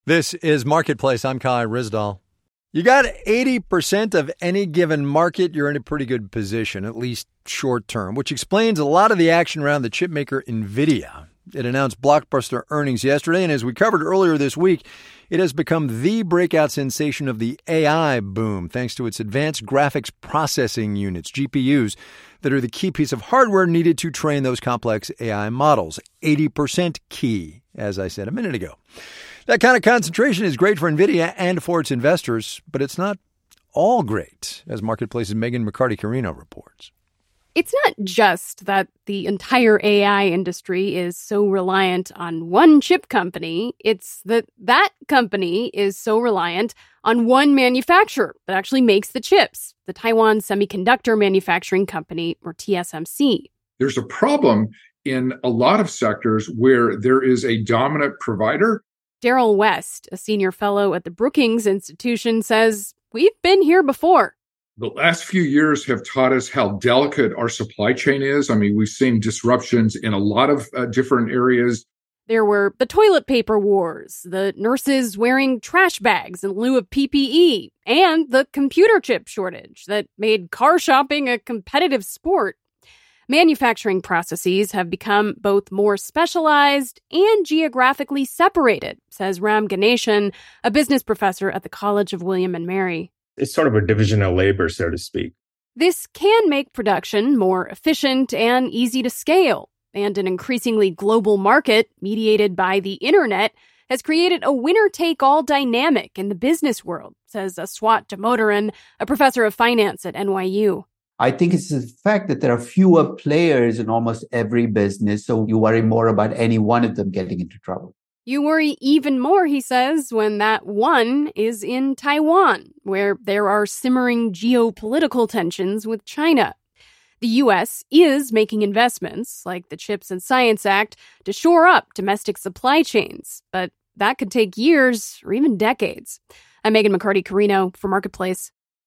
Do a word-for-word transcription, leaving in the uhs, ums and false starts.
This is Marketplace. I'm Kai Ryssdal. You got eighty percent of any given market, you're in a pretty good position, at least short term, which explains a lot of the action around the chipmaker NVIDIA. It announced blockbuster earnings yesterday, and as we covered earlier this week, it has become the breakout sensation of the A I boom, thanks to its advanced graphics processing units, G P Us, that are the key piece of hardware needed to train those complex A I models. eighty percent key, as I said a minute ago. That kind of concentration is great for NVIDIA and for its investors, but it's not all great, as Marketplace's Megan McCarty-Carino reports. It's not just that the entire A I industry is so reliant on one chip company. It's that that company is so reliant on one manufacturer that actually makes the chips, the Taiwan Semiconductor Manufacturing Company, or T S M C. There's a problem in a lot of sectors where there is a dominant provider. Daryl West, a senior fellow at the Brookings Institution, says, we've been here before. The last few years have taught us how delicate our supply chain is. I mean, we've seen disruptions in a lot of uh, different areas. There were the toilet paper wars, the nurses wearing trash bags in lieu of P P E, and the computer chip shortage that made car shopping a competitive sport. Manufacturing processes have become both more specialized and geographically separated, says Ram Ganeshan, a business professor at the College of William and Mary. It's sort of a division of labor, so to speak. This can make production more efficient and easy to scale, and an increasingly global market mediated by the internet has created a winner-take-all dynamic in the business world, says Aswat Damodaran, a professor of finance at N Y U. I think it's the fact that there are fewer players in almost every business, so you worry more about any one of them getting into trouble. You worry even more, he says, when that one is in Taiwan, where there are simmering geopolitical tensions with China. The U S is making investments, like the CHIPS and Science Act, to shore up domestic supply chains, but that could take years or even decades. I'm Megan McCarty-Carino for Marketplace.